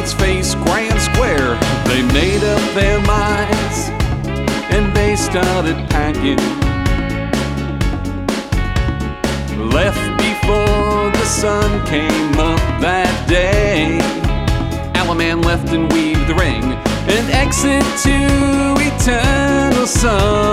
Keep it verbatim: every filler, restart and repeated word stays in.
Knights face grand square. They made up their minds and they started packing. Left before the sun came up that day. Alaman left and weaved the ring, an exit to eternal sun.